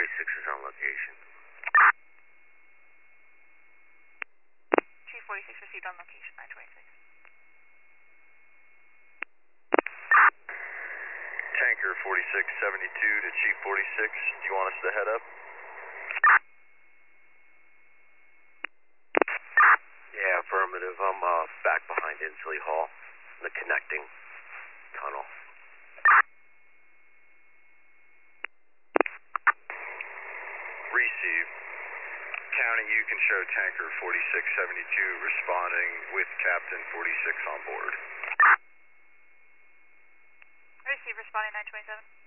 is on location. Chief 46 received on location, 926. Tanker 4672 to Chief 46. Do you want us to head up? Yeah, affirmative. I'm back behind Inslee Hall, the connecting tunnel. Receive. County, you can show Tanker 4672 responding with Captain 46 on board. Receive, responding 927.